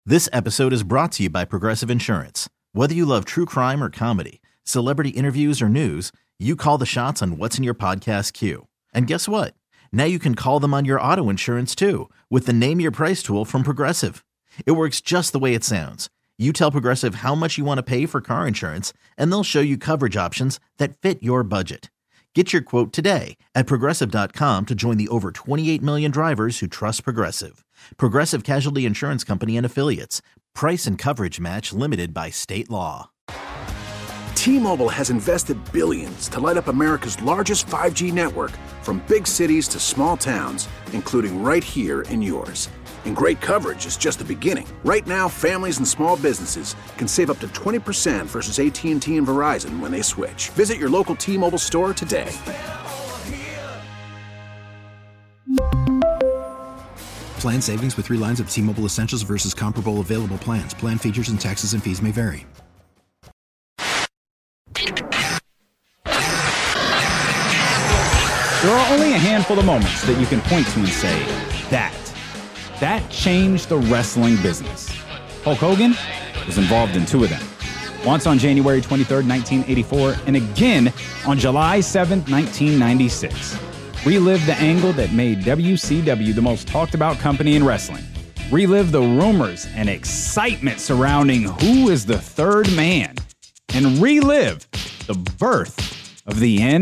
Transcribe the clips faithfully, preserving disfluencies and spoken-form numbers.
This episode is brought to you by Progressive Insurance. Whether you love true crime or comedy, celebrity interviews or news, you call the shots on what's in your podcast queue. And guess what? Now you can call them on your auto insurance too with the Name Your Price tool from Progressive. It works just the way it sounds. You tell Progressive how much you want to pay for car insurance, and they'll show you coverage options that fit your budget. Get your quote today at Progressive dot com to join the over twenty-eight million drivers who trust Progressive. Progressive Casualty Insurance Company and Affiliates. Price and coverage match limited by state law. T-Mobile has invested billions to light up America's largest five G network, from big cities to small towns, including right here in yours. And great coverage is just the beginning. Right now, families and small businesses can save up to twenty percent versus A T and T and Verizon when they switch. Visit your local T-Mobile store today. Plan savings with three lines of T-Mobile Essentials versus comparable available plans. Plan features and taxes and fees may vary. There are only a handful of moments that you can point to and say, that, that changed the wrestling business. Hulk Hogan was involved in two of them. Once on January twenty-third, nineteen eighty-four, and again on July seventh, nineteen ninety-six. Relive the angle that made W C W the most talked about company in wrestling. Relive the rumors and excitement surrounding who is the third man. And relive the birth of the N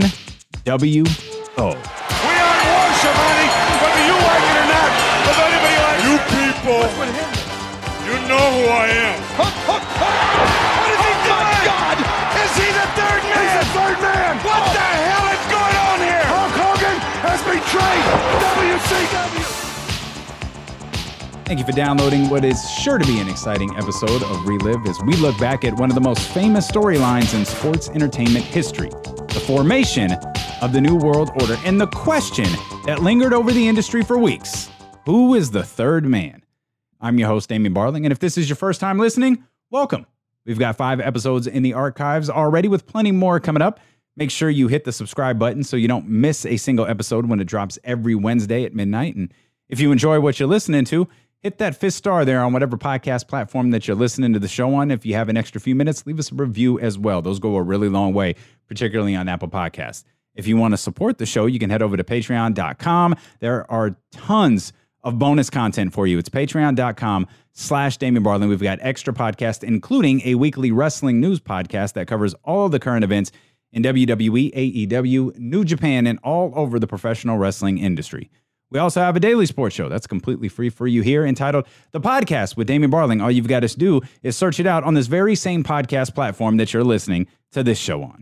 W O. We are in worship, honey, whether you like it or not, whether anybody likes you people. What's with him? You know who I am. Hook, hook, hook. What is he oh doing? My God! Is he the third man? He's the third man! What oh. the hell is going on here? Hulk Hogan has betrayed W C W! Thank you for downloading what is sure to be an exciting episode of Relive as we look back at one of the most famous storylines in sports entertainment history, the formation of the New World Order, and the question that lingered over the industry for weeks: who is the third man? I'm your host, Damian Barling, and if this is your first time listening, welcome. We've got five episodes in the archives already with plenty more coming up. Make sure you hit the subscribe button so you don't miss a single episode when it drops every Wednesday at midnight. And if you enjoy what you're listening to, hit that fifth star there on whatever podcast platform that you're listening to the show on. If you have an extra few minutes, leave us a review as well. Those go a really long way, particularly on Apple Podcasts. If you want to support the show, you can head over to patreon dot com. There are tons of bonus content for you. It's patreon dot com slash Damian Barling. We've got extra podcasts, including a weekly wrestling news podcast that covers all of the current events in W W E, A E W, New Japan, and all over the professional wrestling industry. We also have a daily sports show that's completely free for you here, entitled The Podcast with Damian Barling. All you've got to do is search it out on this very same podcast platform that you're listening to this show on.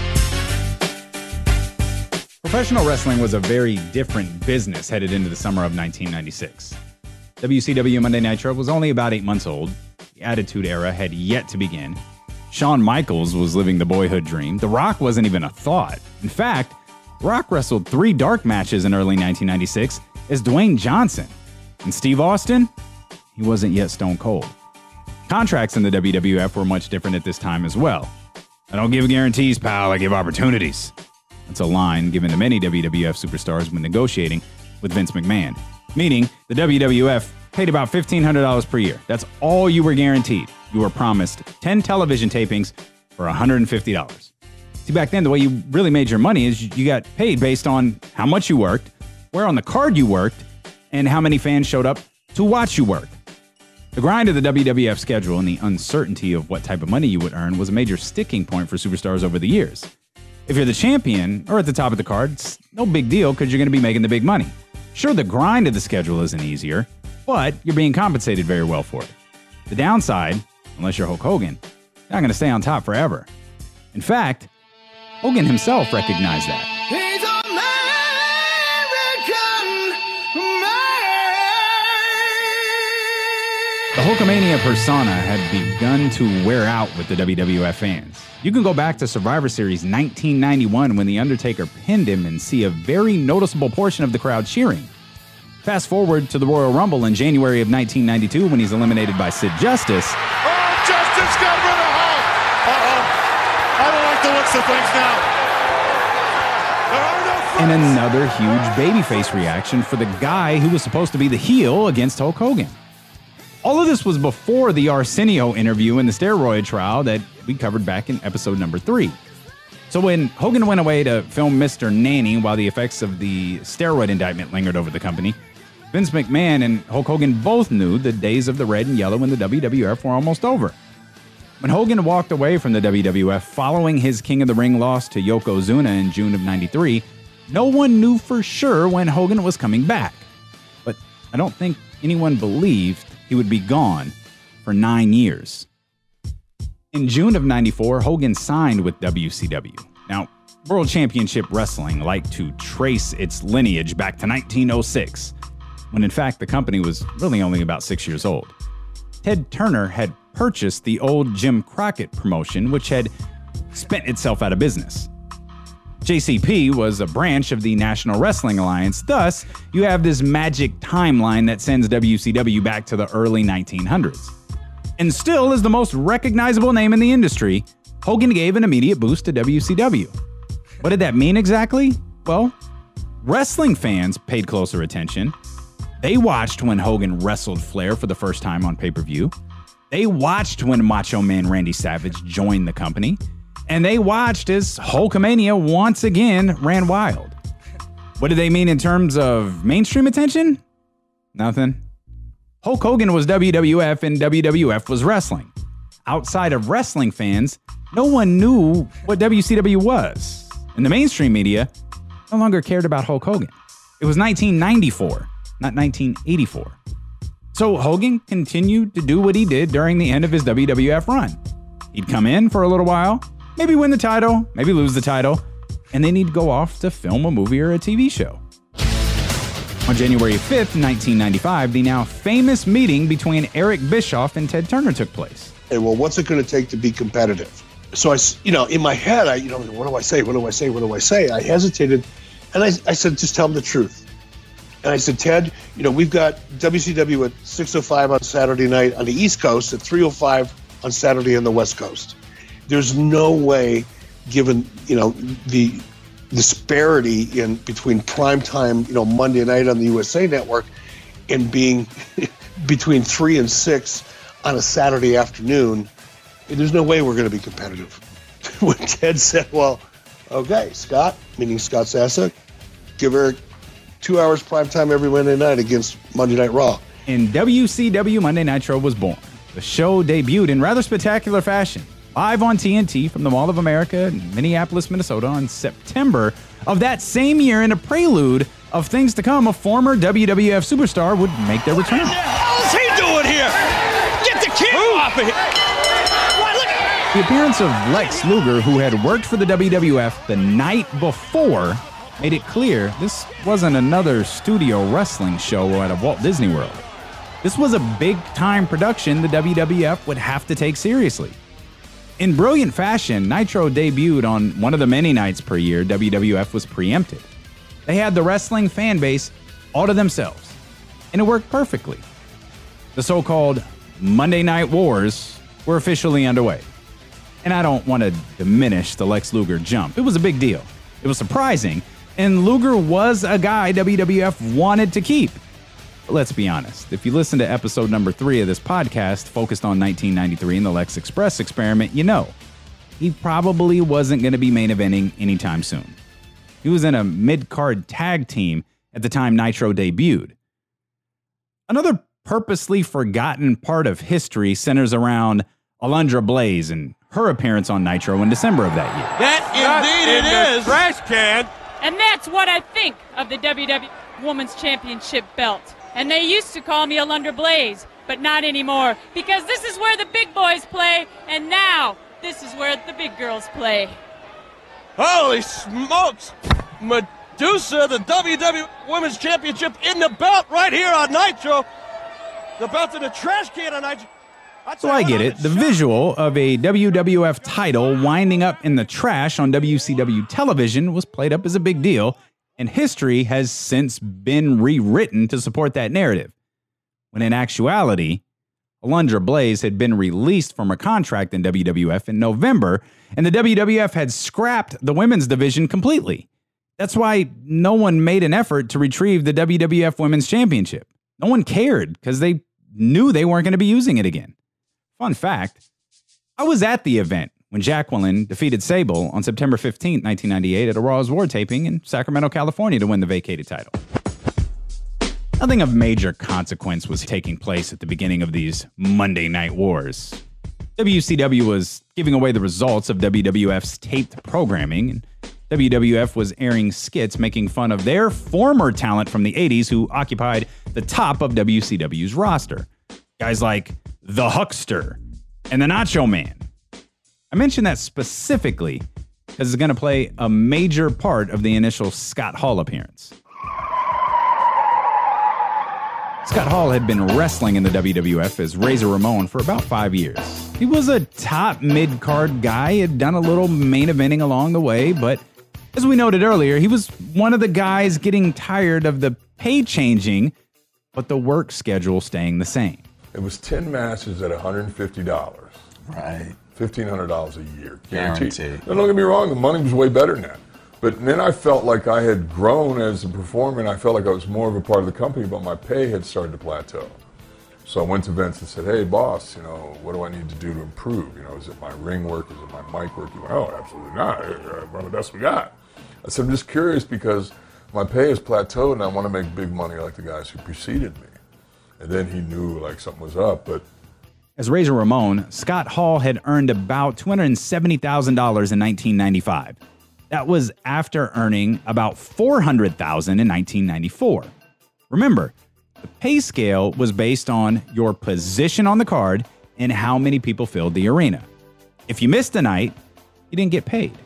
Professional wrestling was a very different business headed into the summer of nineteen ninety-six. W C W Monday Nitro was only about eight months old. The Attitude Era had yet to begin. Shawn Michaels was living the boyhood dream. The Rock wasn't even a thought. In fact, Rock wrestled three dark matches in early nineteen ninety-six as Dwayne Johnson. And Steve Austin, he wasn't yet Stone Cold. Contracts in the W W F were much different at this time as well. I don't give guarantees, pal, I give opportunities. That's a line given to many W W F superstars when negotiating with Vince McMahon. Meaning, the W W F paid about fifteen hundred dollars per year. That's all you were guaranteed. You were promised ten television tapings for one hundred fifty dollars. See, back then, the way you really made your money is you got paid based on how much you worked, where on the card you worked, and how many fans showed up to watch you work. The grind of the W W F schedule and the uncertainty of what type of money you would earn was a major sticking point for superstars over the years. If you're the champion or at the top of the card, it's no big deal because you're going to be making the big money. Sure, the grind of the schedule isn't easier, but you're being compensated very well for it. The downside, unless you're Hulk Hogan, you're not going to stay on top forever. In fact, Hogan himself recognized that. He's American man. The Hulkamania persona had begun to wear out with the W W F fans. You can go back to Survivor Series nineteen ninety-one when The Undertaker pinned him and see a very noticeable portion of the crowd cheering. Fast forward to the Royal Rumble in January of nineteen ninety-two when he's eliminated by Sid Justice. Oh, Justice got rid of Hulk! Uh-oh. I don't like the looks of things now. There are no friends. And another huge babyface reaction for the guy who was supposed to be the heel against Hulk Hogan. All of this was before the Arsenio interview and the steroid trial that we covered back in episode number three. So when Hogan went away to film Mister Nanny while the effects of the steroid indictment lingered over the company, Vince McMahon and Hulk Hogan both knew the days of the red and yellow in the W W F were almost over. When Hogan walked away from the W W F following his King of the Ring loss to Yokozuna in June of ninety-three, no one knew for sure when Hogan was coming back. But I don't think anyone believed he would be gone for nine years. In June of ninety-four, Hogan signed with W C W. Now, World Championship Wrestling liked to trace its lineage back to nineteen oh six, when in fact the company was really only about six years old. Ted Turner had purchased the old Jim Crockett promotion, which had spent itself out of business. J C P was a branch of the National Wrestling Alliance, thus you have this magic timeline that sends W C W back to the early nineteen hundreds. And still is the most recognizable name in the industry, Hogan gave an immediate boost to W C W. What did that mean exactly? Well, wrestling fans paid closer attention. They watched when Hogan wrestled Flair for the first time on pay-per-view. They watched when Macho Man Randy Savage joined the company. And they watched as Hulkamania once again ran wild. What did they mean in terms of mainstream attention? Nothing. Hulk Hogan was W W F and W W F was wrestling. Outside of wrestling fans, no one knew what W C W was. And the mainstream media no longer cared about Hulk Hogan. It was nineteen ninety-four, not nineteen eighty-four. So Hogan continued to do what he did during the end of his W W F run. He'd come in for a little while, maybe win the title, maybe lose the title, and then he'd go off to film a movie or a T V show. On January fifth, nineteen ninety-five, the now famous meeting between Eric Bischoff and Ted Turner took place. Hey, well, what's it going to take to be competitive? So I, you know, in my head, I, you know, what do I say? What do I say? What do I say? I hesitated, and I, I said, just tell him the truth. And I said, Ted, you know, we've got W C W at six oh five on Saturday night on the East Coast, at three oh five on Saturday on the West Coast. There's no way, given, you know, the disparity in between prime time, you know, Monday night on the U S A Network and being between three and six on a Saturday afternoon, there's no way we're going to be competitive. When Ted said, well, okay, Scott, meaning Scott Sassa, give her two hours prime time every Monday night against Monday Night Raw. And W C W Monday Nitro was born. The show debuted in rather spectacular fashion, live on T N T from the Mall of America in Minneapolis, Minnesota in September of that same year, in a prelude of things to come. A former W W F superstar would make their return. What the hell is he doing here? Get the kid off of here! Why, look at The appearance of Lex Luger, who had worked for the W W F the night before, made it clear this wasn't another studio wrestling show at a Walt Disney World. This was a big-time production the W W F would have to take seriously. In brilliant fashion, Nitro debuted on one of the many nights per year W W F was preempted. They had the wrestling fan base all to themselves, and it worked perfectly. The so-called Monday Night Wars were officially underway. And I don't want to diminish the Lex Luger jump. It was a big deal. It was surprising, and Luger was a guy W W F wanted to keep. But let's be honest, if you listen to episode number three of this podcast focused on nineteen ninety-three and the Lex Express experiment, you know he probably wasn't going to be main eventing anytime soon. He was in a mid-card tag team at the time Nitro debuted. Another purposely forgotten part of history centers around Alundra Blaze and her appearance on Nitro in December of that year. that indeed it is. Trash can. And that's what I think of the W W F Women's Championship belt. And they used to call me Alundra Blaze, but not anymore, because this is where the big boys play, and now this is where the big girls play. Holy smokes! Medusa, the W W F Women's Championship in the belt right here on Nitro. The belt in the trash can on Nitro. So I get it. The visual of a W W F title winding up in the trash on W C W television was played up as a big deal, and history has since been rewritten to support that narrative. When in actuality, Alundra Blaze had been released from her contract in W W F in November, and the W W F had scrapped the women's division completely. That's why no one made an effort to retrieve the W W F Women's Championship. No one cared, because they knew they weren't going to be using it again. Fun fact, I was at the event when Jacqueline defeated Sable on September fifteenth, nineteen ninety-eight at a Raw's War taping in Sacramento, California to win the vacated title. Nothing of major consequence was taking place at the beginning of these Monday Night Wars. W C W was giving away the results of W W F's taped programming, and W W F was airing skits making fun of their former talent from the eighties who occupied the top of W C W's roster. Guys like The Huckster and The Nacho Man. I mention that specifically because it's going to play a major part of the initial Scott Hall appearance. Scott Hall had been wrestling in the W W F as Razor Ramon for about five years. He was a top mid-card guy, had done a little main eventing along the way, but as we noted earlier, he was one of the guys getting tired of the pay changing, but the work schedule staying the same. It was ten matches at one hundred fifty dollars. Right. fifteen hundred dollars a year, guaranteed. Guaranteed. Now, don't get me wrong, the money was way better than that. But then I felt like I had grown as a performer, and I felt like I was more of a part of the company, but my pay had started to plateau. So I went to Vince and said, hey, boss, you know, what do I need to do to improve? You know, is it my ring work? Is it my mic work? He went, oh, absolutely not. One of the best we got. I said, I'm just curious because my pay has plateaued, and I want to make big money like the guys who preceded me. And then he knew, like, something was up, but... As Razor Ramon, Scott Hall had earned about two hundred seventy thousand dollars in nineteen ninety-five. That was after earning about four hundred thousand dollars in nineteen ninety-four. Remember, the pay scale was based on your position on the card and how many people filled the arena. If you missed a night, you didn't get paid.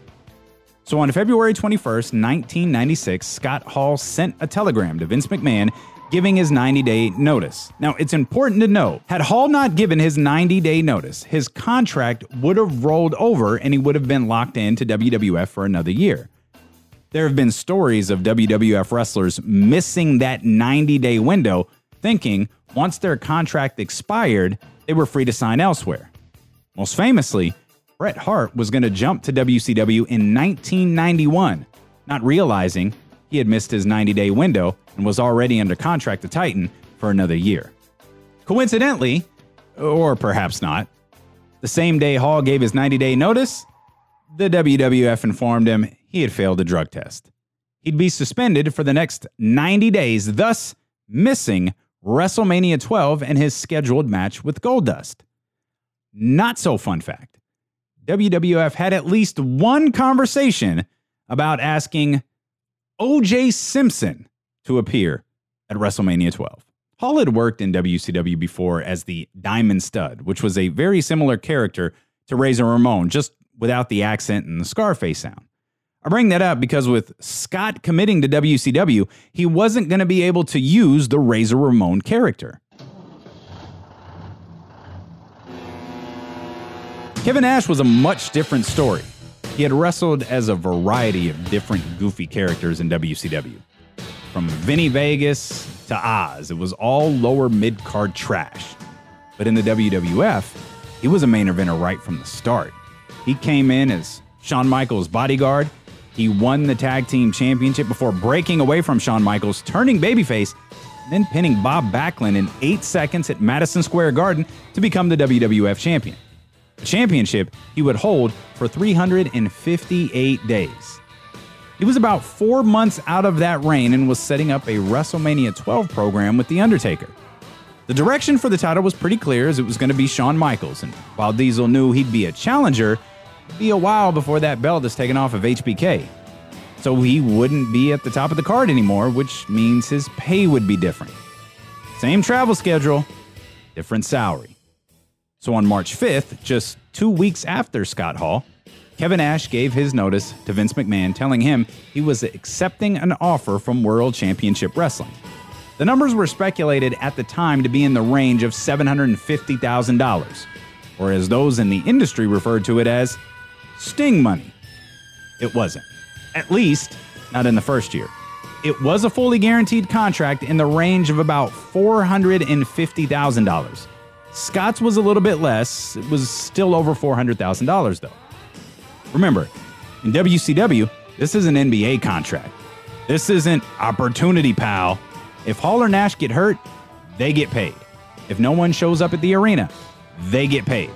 So on February twenty-first, nineteen ninety-six, Scott Hall sent a telegram to Vince McMahon giving his ninety-day notice. Now, it's important to note, had Hall not given his ninety-day notice, his contract would have rolled over and he would have been locked into W W F for another year. There have been stories of W W F wrestlers missing that ninety-day window, thinking once their contract expired, they were free to sign elsewhere. Most famously, Bret Hart was going to jump to W C W in nineteen ninety-one, not realizing he had missed his ninety-day window and was already under contract to Titan for another year. Coincidentally, or perhaps not, the same day Hall gave his ninety-day notice, the W W F informed him he had failed a drug test. He'd be suspended for the next ninety days, thus missing WrestleMania twelve and his scheduled match with Goldust. Not so fun fact. W W F had at least one conversation about asking O J Simpson to appear at WrestleMania twelve. Hall had worked in W C W before as the Diamond Stud, which was a very similar character to Razor Ramon, just without the accent and the Scarface sound. I bring that up because with Scott committing to W C W, he wasn't going to be able to use the Razor Ramon character. Kevin Nash was a much different story. He had wrestled as a variety of different goofy characters in W C W. From Vinny Vegas to Oz, it was all lower mid-card trash. But in the W W F, he was a main eventer right from the start. He came in as Shawn Michaels' bodyguard. He won the tag team championship before breaking away from Shawn Michaels, turning babyface, then pinning Bob Backlund in eight seconds at Madison Square Garden to become the W W F champion. A championship he would hold for three hundred fifty-eight days. He was about four months out of that reign and was setting up a WrestleMania twelve program with The Undertaker. The direction for the title was pretty clear, as it was going to be Shawn Michaels, and while Diesel knew he'd be a challenger, it'd be a while before that belt is taken off of H B K. So he wouldn't be at the top of the card anymore, which means his pay would be different. Same travel schedule, different salary. So on March fifth, just two weeks after Scott Hall, Kevin Nash gave his notice to Vince McMahon, telling him he was accepting an offer from World Championship Wrestling. The numbers were speculated at the time to be in the range of seven hundred fifty thousand dollars, or as those in the industry referred to it as, Sting money. It wasn't. At least, not in the first year. It was a fully guaranteed contract in the range of about four hundred fifty thousand dollars. Scott's was a little bit less. It was still over four hundred thousand dollars, though. Remember, in W C W, this is an N B A contract. This isn't Opportunity Pal. If Hall or Nash get hurt, they get paid. If no one shows up at the arena, they get paid.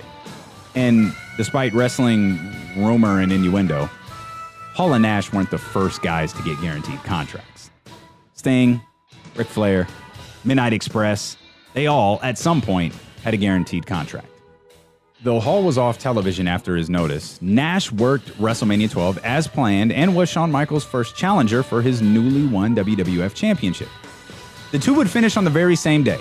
And despite wrestling rumor and innuendo, Hall and Nash weren't the first guys to get guaranteed contracts. Sting, Ric Flair, Midnight Express, they all, at some point, had a guaranteed contract. Though Hall was off television after his notice, Nash worked WrestleMania twelve as planned and was Shawn Michaels' first challenger for his newly won W W F Championship. The two would finish on the very same day,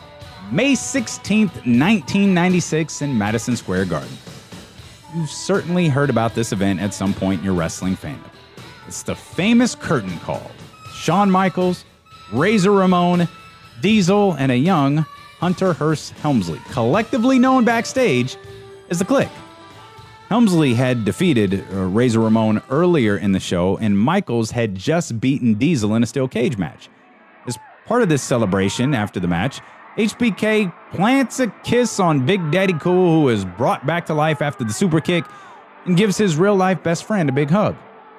May sixteenth, nineteen ninety-six, in Madison Square Garden. You've certainly heard about this event at some point in your wrestling fandom. It's the famous curtain call. Shawn Michaels, Razor Ramon, Diesel, and a young Hunter Hearst Helmsley, collectively known backstage as the Clique. Helmsley had defeated uh, Razor Ramon earlier in the show, and Michaels had just beaten Diesel in a steel cage match. As part of this celebration after the match, H B K plants a kiss on Big Daddy Cool, who is brought back to life after the super kick, and gives his real-life best friend a big hug.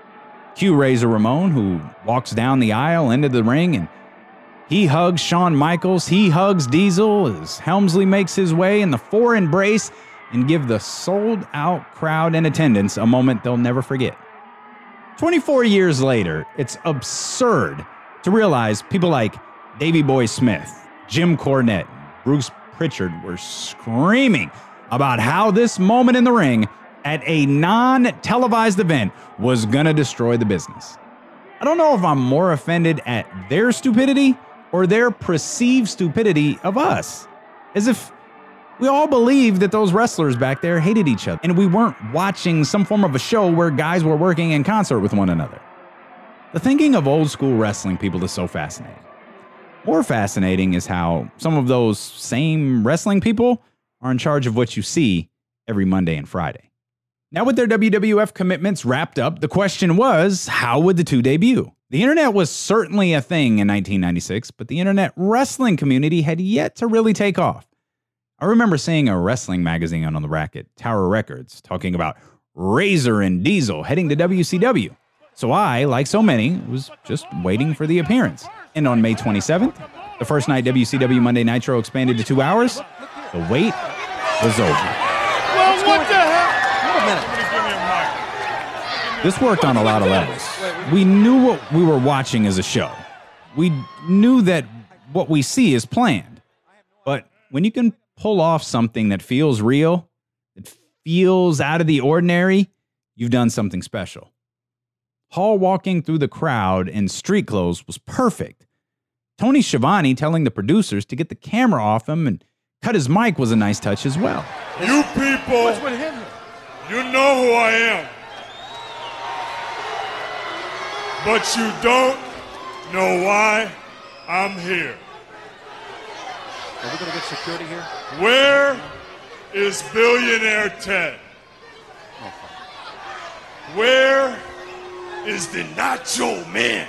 Cue Razor Ramon, who walks down the aisle into the ring, and he hugs Shawn Michaels, he hugs Diesel as Helmsley makes his way in the four embrace and give the sold-out crowd in attendance a moment they'll never forget. twenty-four years later, it's absurd to realize people like Davey Boy Smith, Jim Cornette, Bruce Pritchard were screaming about how this moment in the ring at a non-televised event was gonna destroy the business. I don't know if I'm more offended at their stupidity or their perceived stupidity of us. As if we all believed that those wrestlers back there hated each other and we weren't watching some form of a show where guys were working in concert with one another. The thinking of old school wrestling people is so fascinating. More fascinating is how some of those same wrestling people are in charge of what you see every Monday and Friday. Now with their W W F commitments wrapped up, the question was, how would the two debut? The internet was certainly a thing in nineteen ninety-six, but the internet wrestling community had yet to really take off. I remember seeing a wrestling magazine on the rack at Tower Records talking about Razor and Diesel heading to W C W. So I, like so many, was just waiting for the appearance. And on May twenty-seventh, the first night W C W Monday Nitro expanded to two hours, the wait was over. Well, what the hell? Wait a minute. This worked on a lot of levels. We knew what we were watching as a show. We knew that what we see is planned. But when you can pull off something that feels real, that feels out of the ordinary, you've done something special. Hall walking through the crowd in street clothes was perfect. Tony Schiavone telling the producers to get the camera off him and cut his mic was a nice touch as well. You people, What's with him? you know who I am. But you don't know why I'm here. Are we going to get security here? Where is Billionaire Ted? Where is the Nacho Man?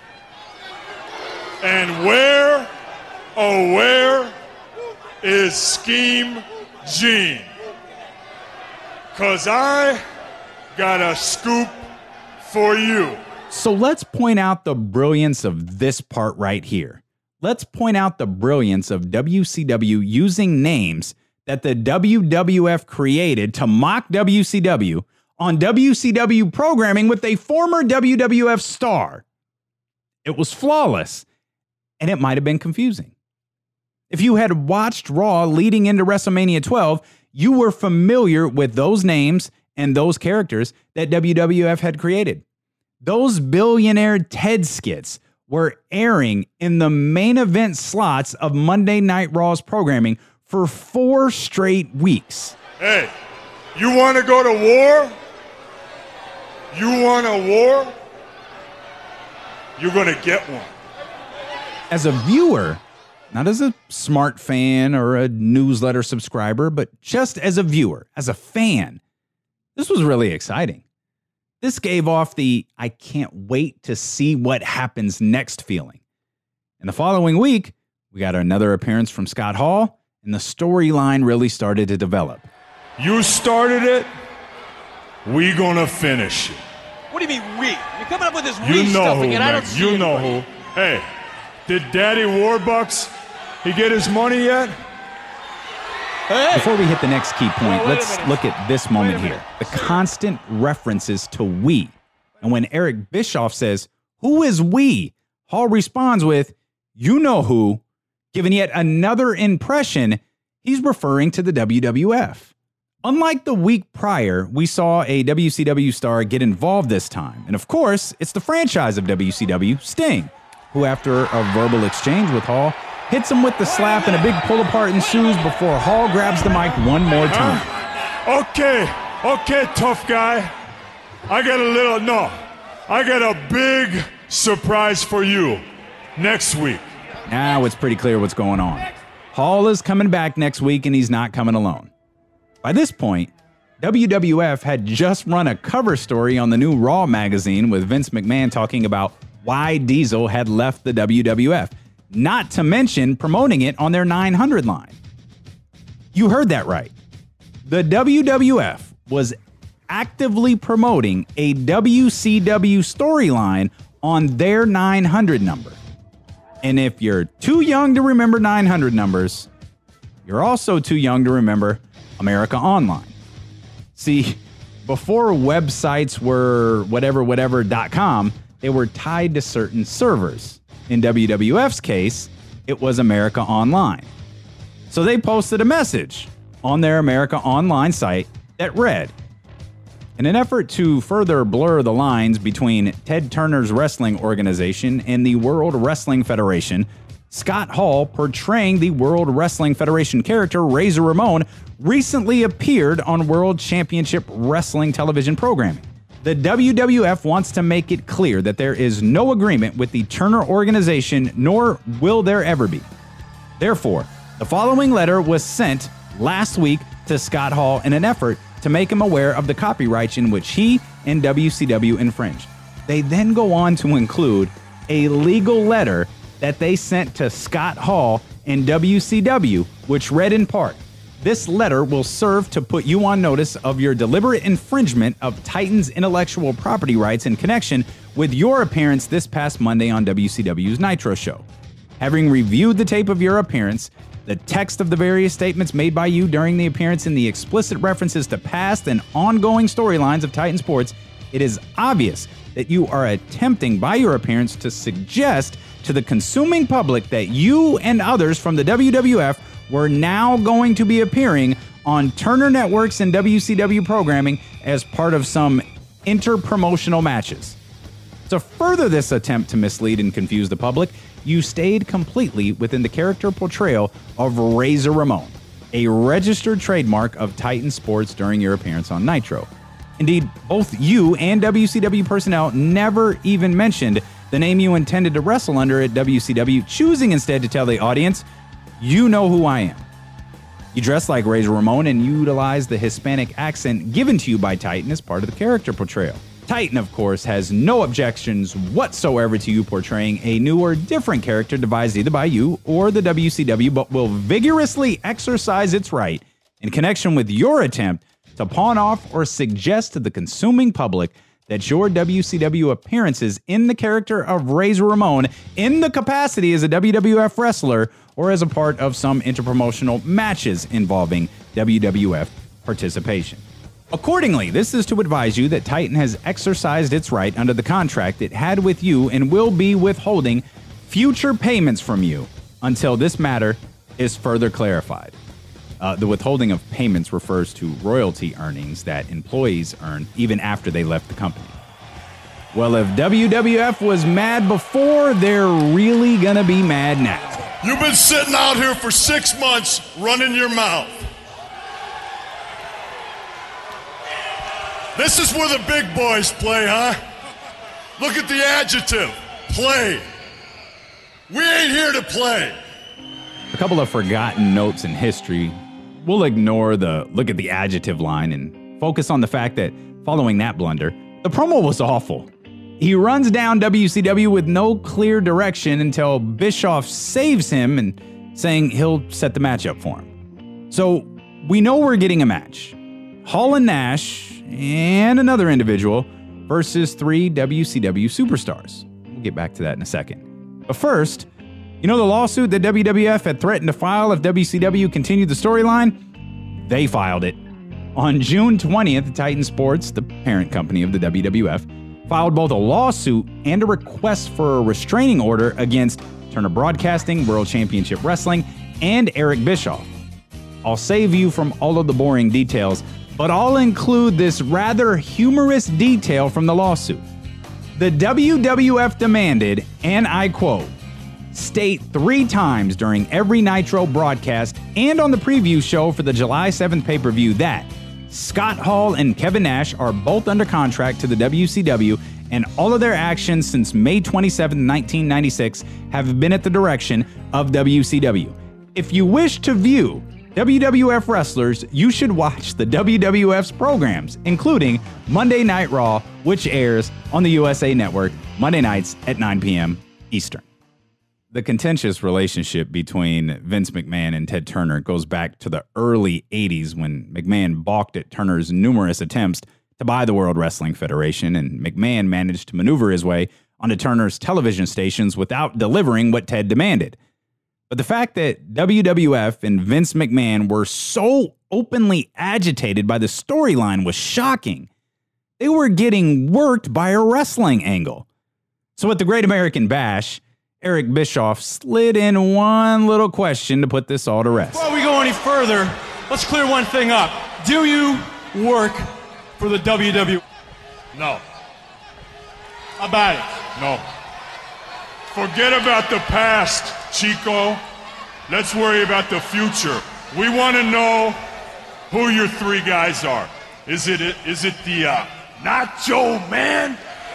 And where, oh where, is Scheme Gene? Cause I got a scoop for you. So let's point out the brilliance of this part right here. Let's point out the brilliance of W C W using names that the W W F created to mock W C W on W C W programming with a former W W F star. It was flawless, and it might have been confusing. If you had watched Raw leading into WrestleMania twelve, you were familiar with those names and those characters that W W F had created. Those Billionaire Ted skits were airing in the main event slots of Monday Night Raw's programming for four straight weeks. Hey, you want to go to war? You want a war? You're going to get one. As a viewer, not as a smart fan or a newsletter subscriber, but just as a viewer, as a fan, this was really exciting. This gave off the I can't wait to see what happens next feeling. And the following week, we got another appearance from Scott Hall, and the storyline really started to develop. You started it, we gonna finish it. What do you mean we? You're coming up with this You we know stuff who, again. I man. don't see You know anybody. who. Hey, did Daddy Warbucks, he get his money yet? Hey. Before we hit the next key point, Oh, wait a let's minute. look at this moment here. The constant references to we. And when Eric Bischoff says, "Who is we?" Hall responds with, "You know who," giving yet another impression he's referring to the W W F. Unlike the week prior, we saw a W C W star get involved this time. And of course, it's the franchise of W C W, Sting, who after a verbal exchange with Hall, hits him with the slap and a big pull apart ensues before Hall grabs the mic one more time. Uh, okay, okay, tough guy. I got a little, no, I got a big surprise for you next week. Now it's pretty clear what's going on. Hall is coming back next week and he's not coming alone. By this point, W W F had just run a cover story on the new Raw magazine with Vince McMahon talking about why Diesel had left the W W F, not to mention promoting it on their nine hundred line. You heard that right. The W W F was actively promoting a W C W storyline on their nine hundred number. And if you're too young to remember nine hundred numbers, you're also too young to remember America Online. See, before websites were whatever, whatever dot com, they were tied to certain servers. In W W F's case, it was America Online. So they posted a message on their America Online site that read, in an effort to further blur the lines between Ted Turner's wrestling organization and the World Wrestling Federation, Scott Hall, portraying the World Wrestling Federation character Razor Ramon, recently appeared on World Championship Wrestling television programming. The W W F wants to make it clear that there is no agreement with the Turner organization, nor will there ever be. Therefore, the following letter was sent last week to Scott Hall in an effort to make him aware of the copyrights in which he and W C W infringed. They then go on to include a legal letter that they sent to Scott Hall and W C W, which read in part, "This letter will serve to put you on notice of your deliberate infringement of Titan's intellectual property rights in connection with your appearance this past Monday on W C W's Nitro show. Having reviewed the tape of your appearance, the text of the various statements made by you during the appearance, and the explicit references to past and ongoing storylines of Titan Sports, it is obvious that you are attempting by your appearance to suggest to the consuming public that you and others from the W W F were now going to be appearing on Turner Networks and W C W programming as part of some inter-promotional matches. To further this attempt to mislead and confuse the public, you stayed completely within the character portrayal of Razor Ramon, a registered trademark of Titan Sports during your appearance on Nitro. Indeed, both you and W C W personnel never even mentioned the name you intended to wrestle under at W C W, choosing instead to tell the audience, "You know who I am." You dress like Razor Ramon and utilize the Hispanic accent given to you by Titan as part of the character portrayal. Titan, of course, has no objections whatsoever to you portraying a new or different character devised either by you or the W C W, but will vigorously exercise its right in connection with your attempt to pawn off or suggest to the consuming public that your W C W appearances in the character of Razor Ramon in the capacity as a W W F wrestler or as a part of some interpromotional matches involving W W F participation. Accordingly, this is to advise you that Titan has exercised its right under the contract it had with you and will be withholding future payments from you until this matter is further clarified. Uh, the withholding of payments refers to royalty earnings that employees earn even after they left the company. Well, if W W F was mad before, they're really gonna be mad now. You've been sitting out here for six months running your mouth. This is where the big boys play, huh? Look at the adjective, play. We ain't here to play. A couple of forgotten notes in history. We'll ignore the look at the adjective line and focus on the fact that following that blunder, the promo was awful. He runs down W C W with no clear direction until Bischoff saves him and saying he'll set the match up for him. So we know we're getting a match. Hall and Nash and another individual versus three W C W superstars. We'll get back to that in a second. But first, you know the lawsuit that W W F had threatened to file if W C W continued the storyline? They filed it. On June twentieth, Titan Sports, the parent company of the W W F, filed both a lawsuit and a request for a restraining order against Turner Broadcasting, World Championship Wrestling, and Eric Bischoff. I'll save you from all of the boring details, but I'll include this rather humorous detail from the lawsuit. The W W F demanded, and I quote, state three times during every Nitro broadcast and on the preview show for the July seventh pay-per-view that Scott Hall and Kevin Nash are both under contract to the W C W, and all of their actions since May twenty-seventh, nineteen ninety-six have been at the direction of W C W. If you wish to view W W F wrestlers, you should watch the W W F's programs, including Monday Night Raw, which airs on the U S A Network Monday nights at nine p.m. Eastern. The contentious relationship between Vince McMahon and Ted Turner goes back to the early eighties when McMahon balked at Turner's numerous attempts to buy the World Wrestling Federation, and McMahon managed to maneuver his way onto Turner's television stations without delivering what Ted demanded. But the fact that W W F and Vince McMahon were so openly agitated by the storyline was shocking. They were getting worked by a wrestling angle. So at the Great American Bash, Eric Bischoff slid in one little question to put this all to rest. Before we go any further, let's clear one thing up. Do you work for the W W F? No. How about it? No. Forget about the past, Chico. Let's worry about the future. We want to know who your three guys are. Is it is it the uh, Nacho Man?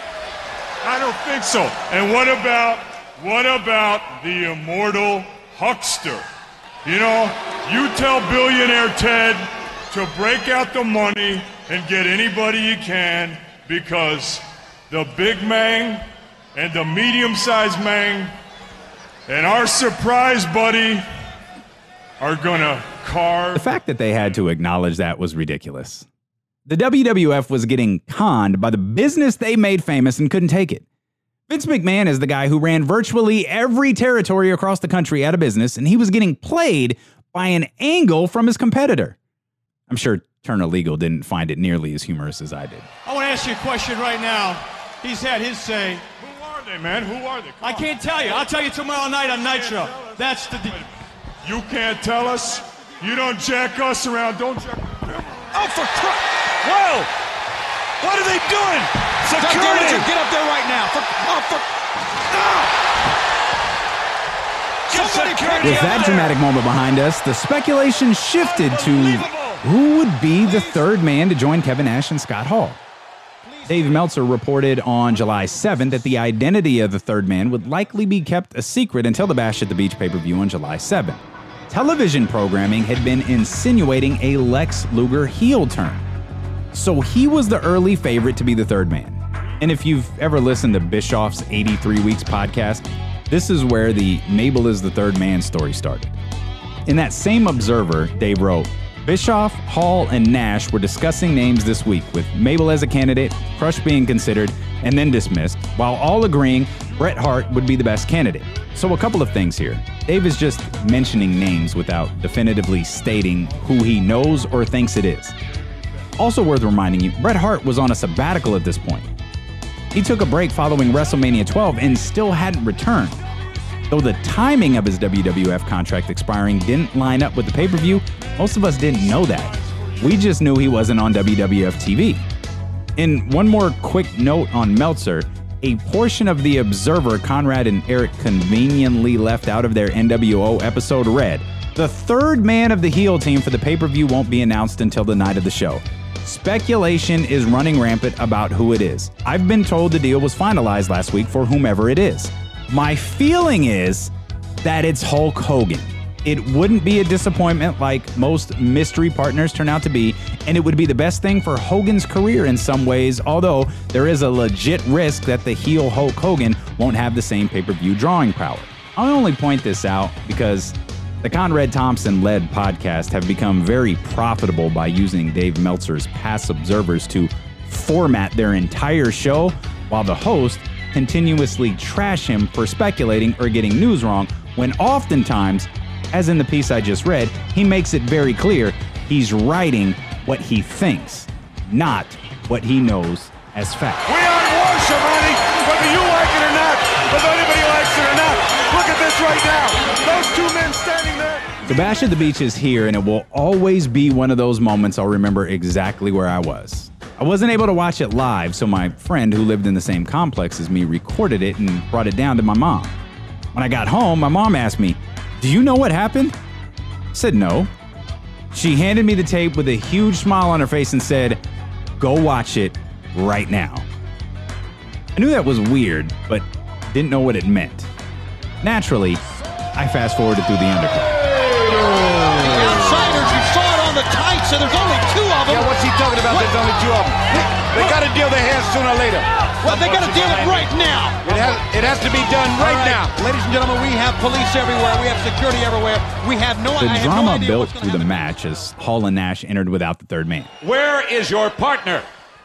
I don't think so. And what about what about the immortal Huckster? You know, you tell billionaire Ted to break out the money and get anybody you can, because the big man and the medium-sized man and our surprise buddy are gonna carve. The fact that they had to acknowledge that was ridiculous. The W W F was getting conned by the business they made famous and couldn't take it. Vince McMahon is the guy who ran virtually every territory across the country out of business, and he was getting played by an angle from his competitor. I'm sure Turner Legal didn't find it nearly as humorous as I did. I want to ask you a question right now. He's had his say. Who are they, man? Who are they? Come I on. can't tell you. I'll tell you tomorrow night on Nitro. That's the... De- You can't tell us. You don't jack us around. Don't jack. oh, for Christ! Whoa! What are they doing? Security! Get up there right now. For, oh, for, no! Security. With that dramatic moment behind us, the speculation shifted to who would be the third man to join Kevin Nash and Scott Hall. Dave Meltzer reported on July seventh that the identity of the third man would likely be kept a secret until the Bash at the Beach pay-per-view on July seventh. Television programming had been insinuating a Lex Luger heel turn, so he was the early favorite to be the third man. And if you've ever listened to Bischoff's eighty-three Weeks podcast, this is where the Mabel is the third man story started. In that same Observer, Dave wrote, Bischoff, Hall, and Nash were discussing names this week, with Mabel as a candidate, Crush being considered, and then dismissed, while all agreeing Bret Hart would be the best candidate. So a couple of things here. Dave is just mentioning names without definitively stating who he knows or thinks it is. Also worth reminding you, Bret Hart was on a sabbatical at this point. He took a break following WrestleMania twelve and still hadn't returned. Though the timing of his W W F contract expiring didn't line up with the pay-per-view, most of us didn't know that. We just knew he wasn't on W W F T V. And one more quick note on Meltzer, a portion of the Observer Conrad and Eric conveniently left out of their N W O episode read, the third man of the heel team for the pay-per-view won't be announced until the night of the show. Speculation is running rampant about who it is. I've been told the deal was finalized last week for whomever it is. My feeling is that it's Hulk Hogan. It wouldn't be a disappointment like most mystery partners turn out to be, and it would be the best thing for Hogan's career in some ways, although there is a legit risk that the heel Hulk Hogan won't have the same pay-per-view drawing power. I only point this out because the Conrad Thompson-led podcast have become very profitable by using Dave Meltzer's past observers to format their entire show, while the host continuously trash him for speculating or getting news wrong, when oftentimes, as in the piece I just read, he makes it very clear He's writing what he thinks, not what he knows as fact. We are in war, Shamani, whether you like it or not, whether anybody likes it or not. Look at this right now. Those two men standing there. The Bash at the Beach is here, and it will always be one of those moments I'll remember exactly where I was. I wasn't able to watch it live, so my friend who lived in the same complex as me recorded it and brought it down to my mom. When I got home, my mom asked me, "Do you know what happened?" I said no. She handed me the tape with a huge smile on her face and said, "Go watch it right now." I knew that was weird, but didn't know what it meant. Naturally, I fast-forwarded through the undercard. Outsiders, you saw it on the tights, and there's only two of them. Yeah, what's he talking about? What? There's only two of them. They got to deal their hands sooner or later. Well, they got to deal it right now. It has, it has to be done right, right now. Ladies and gentlemen, we have police everywhere. We have security everywhere. We have no The I have drama no idea built what's through the happen. match as Hall and Nash entered without the third man. Where is your partner?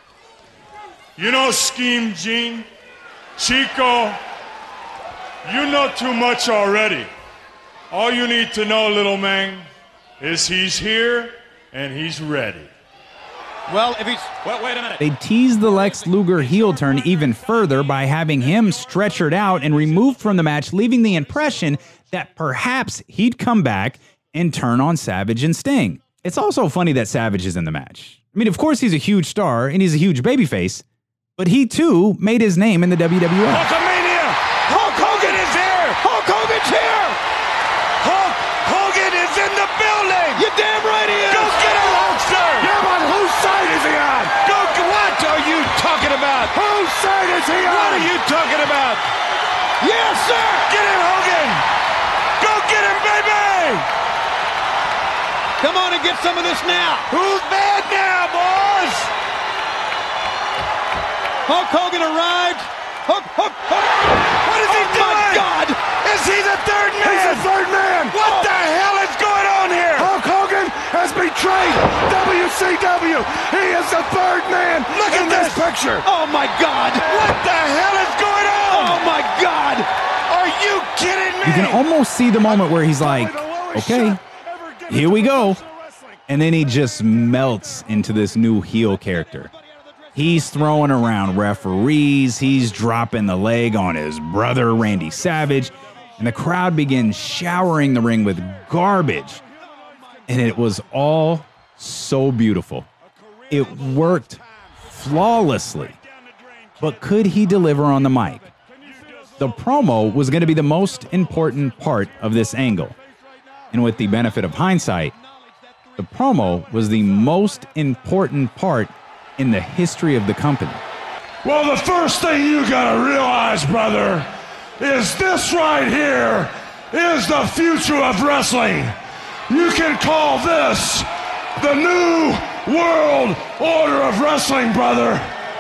You know Scheme Gene? Chico, you know too much already. All you need to know, little man, is he's here and he's ready. Well, if he's... Well, wait a minute. They teased the Lex Luger heel turn even further by having him stretchered out and removed from the match, leaving the impression that perhaps he'd come back and turn on Savage and Sting. It's also funny that Savage is in the match. I mean, of course he's a huge star and he's a huge babyface, but he too made his name in the W W F. Hulkamania! Hulk Hogan is here! Hulk Hogan's here! Hulk Hogan is in the building! You're damn right he is! Go get him, Hulkster! Yeah, but whose side is he on? Go, what are you talking about? Whose side is he on? What are you talking about? Yes, sir! Get him, Hogan! Go get him, baby! Come on and get some of this now. Who's bad now, boys? Hulk Hogan arrived. Hulk, Hulk, Hulk. What is he oh doing? My God! Is he the third man? He's the third man! What oh. the hell is going on here? Hulk Hogan has betrayed W C W! He is the third man! Look at this picture! Oh my God! What the hell is going on? Oh my God! Are you kidding me? You can almost see the moment where he's like, okay, here we go. And then he just melts into this new heel character. He's throwing around referees. He's dropping the leg on his brother, Randy Savage. And the crowd begins showering the ring with garbage. And it was all so beautiful. It worked flawlessly. But could he deliver on the mic? The promo was going to be the most important part of this angle. And with the benefit of hindsight, the promo was the most important part in the history of the company. Well, the first thing you gotta realize, brother, is this right here is the future of wrestling. You can call this the new world order of wrestling, brother.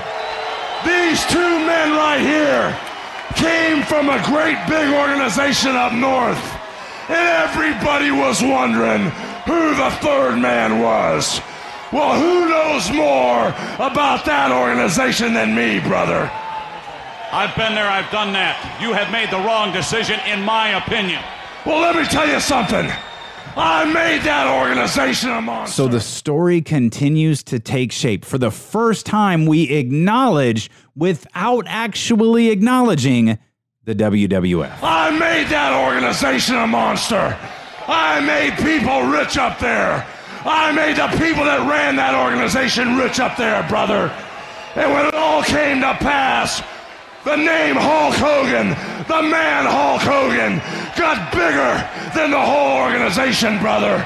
These two men right here came from a great big organization up north, and everybody was wondering who the third man was. Well, who knows more about that organization than me, brother? I've been there, I've done that. You have made the wrong decision, in my opinion. Well, let me tell you something. I made that organization a monster. So the story continues to take shape. For the first time, we acknowledge, without actually acknowledging, the W W F. I made that organization a monster. I made people rich up there. I made the people that ran that organization rich up there, brother. And when it all came to pass, the name Hulk Hogan, the man Hulk Hogan, got bigger than the whole organization, brother.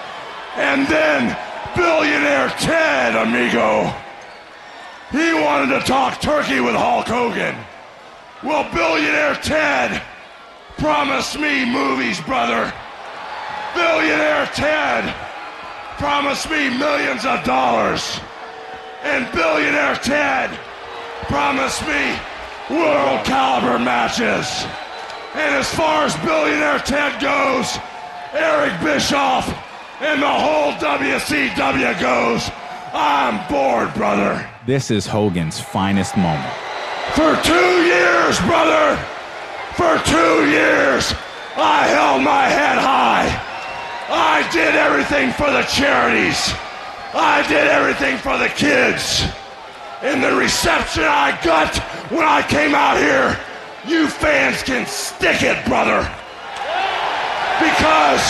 And then billionaire Ted, amigo, he wanted to talk turkey with Hulk Hogan. Well, billionaire Ted promised me movies, brother. Billionaire Ted promised me millions of dollars. And billionaire Ted promised me world caliber matches. And as far as billionaire Ted goes, Eric Bischoff and the whole W C W goes, I'm bored, brother. This is Hogan's finest moment. For two years, brother, for two years, I held my head high. I did everything for the charities. I did everything for the kids. And the reception I got when I came out here, you fans can stick it, brother. Because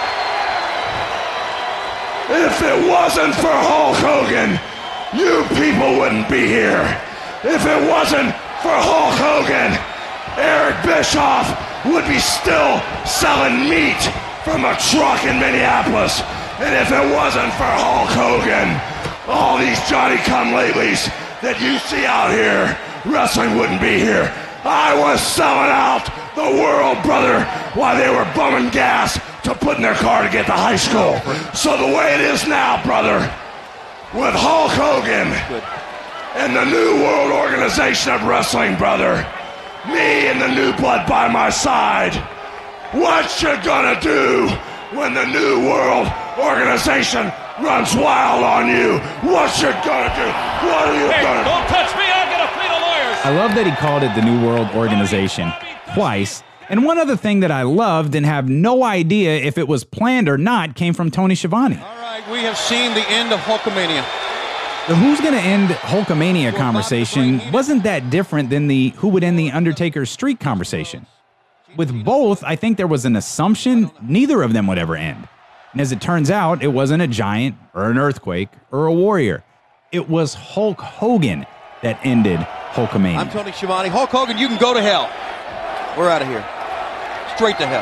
if it wasn't for Hulk Hogan, you people wouldn't be here. If it wasn't for Hulk Hogan, Eric Bischoff would be still selling meat from a truck in Minneapolis. And if it wasn't for Hulk Hogan, all these Johnny-come-latelys that you see out here, wrestling wouldn't be here. I was selling out the world, brother, while they were bumming gas to put in their car to get to high school. So the way it is now, brother, with Hulk Hogan and the New World Organization of Wrestling, brother, me and the New Blood by my side, what you gonna do when the New World Organization runs wild on you? What you gonna do? What are you hey, gonna do? Don't touch me, I'm gonna flee the lawyers. I love that he called it the New World Organization twice. And one other thing that I loved and have no idea if it was planned or not came from Tony Schiavone. All right, we have seen the end of Hulkamania. The who's going to end Hulkamania conversation wasn't that different than the who would end the Undertaker's streak conversation. With both, I think there was an assumption neither of them would ever end. And as it turns out, it wasn't a giant or an earthquake or a warrior. It was Hulk Hogan that ended Hulkamania. I'm Tony Schiavone. Hulk Hogan, you can go to hell. We're out of here. Straight to hell.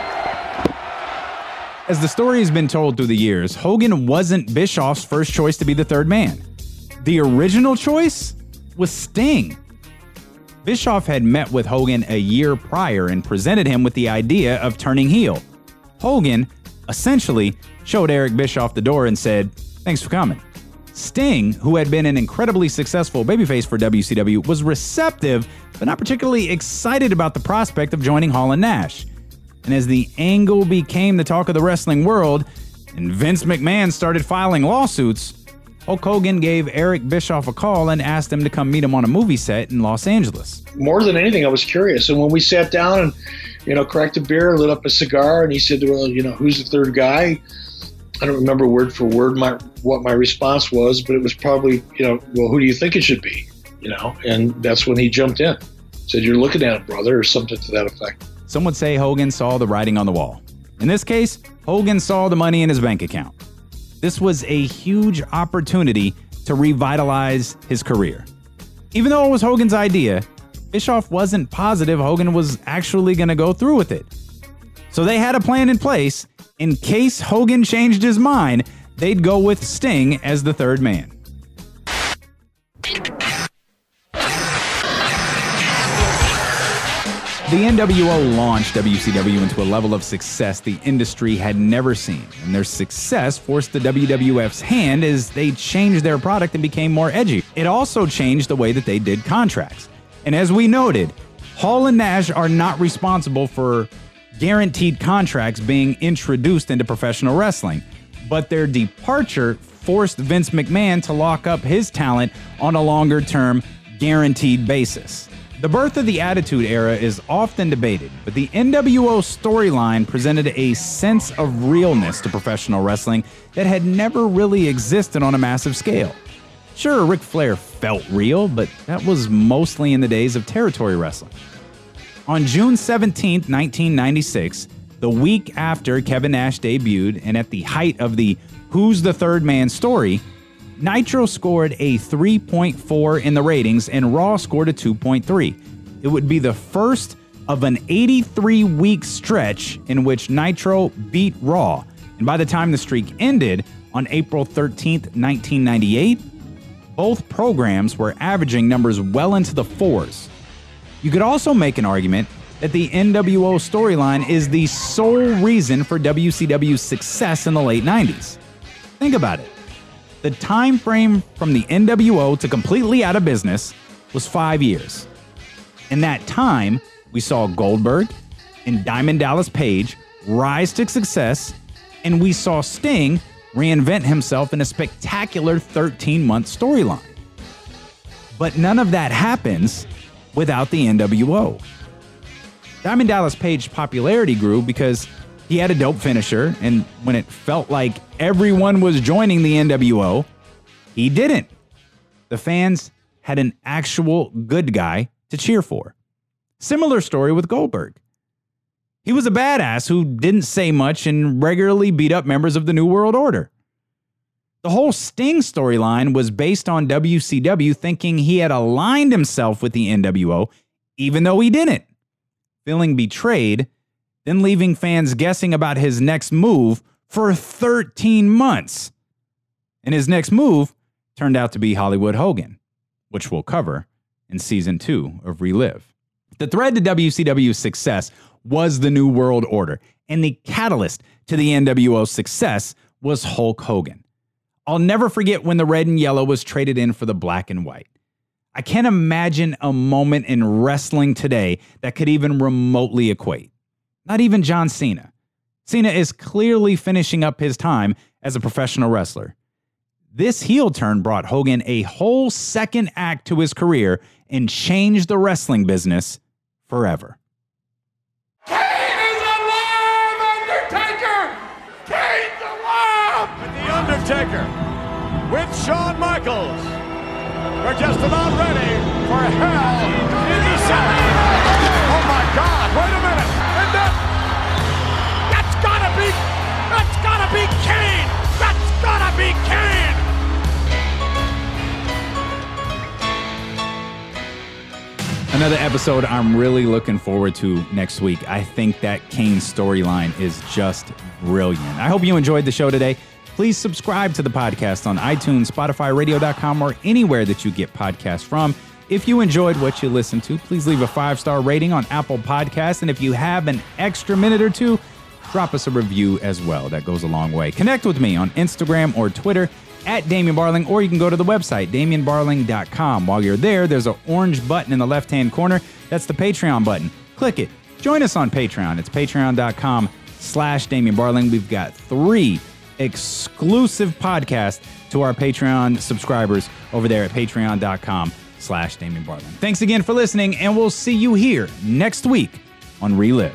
As the story has been told through the years, Hogan wasn't Bischoff's first choice to be the third man. The original choice was Sting. Bischoff had met with Hogan a year prior and presented him with the idea of turning heel. Hogan essentially showed Eric Bischoff the door and said, "Thanks for coming." Sting, who had been an incredibly successful babyface for W C W, was receptive, but not particularly excited about the prospect of joining Hall and Nash. And as the angle became the talk of the wrestling world, and Vince McMahon started filing lawsuits, Hulk Hogan gave Eric Bischoff a call and asked him to come meet him on a movie set in Los Angeles. More than anything, I was curious. And when we sat down and, you know, cracked a beer, lit up a cigar, and he said, well, you know, who's the third guy? I don't remember word for word my what my response was, but it was probably, you know, well, who do you think it should be? You know, and that's when he jumped in. Said, you're looking at it, brother, or something to that effect. Some would say Hogan saw the writing on the wall. In this case, Hogan saw the money in his bank account. This was a huge opportunity to revitalize his career. Even though it was Hogan's idea, Bischoff wasn't positive Hogan was actually going to go through with it. So they had a plan in place. In case Hogan changed his mind, they'd go with Sting as the third man. The N W O launched W C W into a level of success the industry had never seen, and their success forced the W W F's hand as they changed their product and became more edgy. It also changed the way that they did contracts. And as we noted, Hall and Nash are not responsible for guaranteed contracts being introduced into professional wrestling, but their departure forced Vince McMahon to lock up his talent on a longer-term, guaranteed basis. The birth of the Attitude Era is often debated, but the N W O storyline presented a sense of realness to professional wrestling that had never really existed on a massive scale. Sure, Ric Flair felt real, but that was mostly in the days of territory wrestling. On June seventeenth, nineteen ninety-six, the week after Kevin Nash debuted and at the height of the Who's the Third Man story, Nitro scored a three point four in the ratings and Raw scored a two point three. It would be the first of an eighty-three week stretch in which Nitro beat Raw. And by the time the streak ended on April thirteenth, nineteen ninety-eight, both programs were averaging numbers well into the fours. You could also make an argument that the N W O storyline is the sole reason for W C W's success in the late nineties. Think about it. The time frame from the N W O to completely out of business was five years. In that time, we saw Goldberg and Diamond Dallas Page rise to success, and we saw Sting reinvent himself in a spectacular thirteen-month storyline. But none of that happens without the N W O. Diamond Dallas Page's popularity grew because He had a dope finisher, and when it felt like everyone was joining the N W O, he didn't. The fans had an actual good guy to cheer for. Similar story with Goldberg. He was a badass who didn't say much and regularly beat up members of the New World Order. The whole Sting storyline was based on W C W thinking he had aligned himself with the N W O, even though he didn't. Feeling betrayed, then leaving fans guessing about his next move for thirteen months. And his next move turned out to be Hollywood Hogan, which we'll cover in season two of Relive. The thread to W C W's success was the New World Order, and the catalyst to the N W O's success was Hulk Hogan. I'll never forget when the red and yellow was traded in for the black and white. I can't imagine a moment in wrestling today that could even remotely equate. Not even John Cena. Cena is clearly finishing up his time as a professional wrestler. This heel turn brought Hogan a whole second act to his career and changed the wrestling business forever. Kane is alive, Undertaker! Kane's alive! And The Undertaker with Shawn Michaels. We're just about ready for Hell in the Cell. Oh my God, wait a minute. And that, that's gotta be, that's gotta be Kane. That's gotta be Kane. Another episode I'm really looking forward to next week. I think that Kane storyline is just brilliant. I hope you enjoyed the show today. Please subscribe to the podcast on iTunes, Spotify, radio dot com, or anywhere that you get podcasts from. If you enjoyed what you listened to, please leave a five-star rating on Apple Podcasts. And if you have an extra minute or two, drop us a review as well. That goes a long way. Connect with me on Instagram or Twitter at Damian Barling, or you can go to the website, damian barling dot com. While you're there, there's an orange button in the left-hand corner. That's the Patreon button. Click it. Join us on Patreon. It's patreon dot com slash Damian Barling. We've got three exclusive podcasts to our Patreon subscribers over there at patreon dot com slash Damian Barling. Thanks again for listening, and we'll see you here next week on Relive.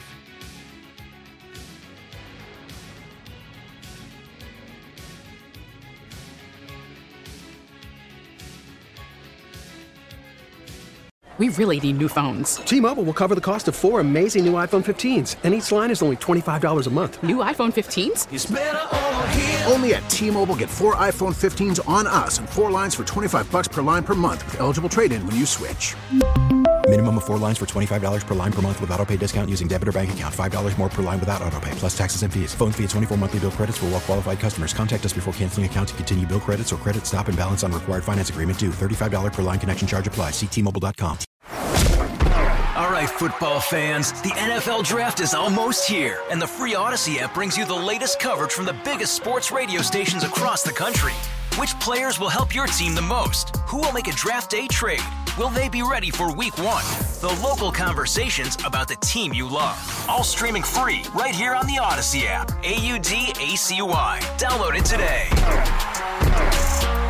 We really need new phones. T-Mobile will cover the cost of four amazing new iPhone fifteens, and each line is only twenty-five dollars a month. New iPhone fifteens? It's better over here. Only at T-Mobile, get four iPhone fifteens on us and four lines for twenty-five dollars per line per month with eligible trade-in when you switch. Minimum of four lines for twenty-five dollars per line per month with autopay discount using debit or bank account. five dollars more per line without autopay, plus taxes and fees. Phone fee at twenty-four monthly bill credits for well-qualified customers. Contact us before canceling account to continue bill credits or credit stop and balance on required finance agreement due. thirty-five dollars per line connection charge applies. See T Mobile dot com. All right, football fans, the N F L Draft is almost here, and the free Odyssey app brings you the latest coverage from the biggest sports radio stations across the country. Which players will help your team the most? Who will make a draft day trade? Will they be ready for week one? The local conversations about the team you love. All streaming free right here on the Odyssey app. A U D A C Y. Download it today.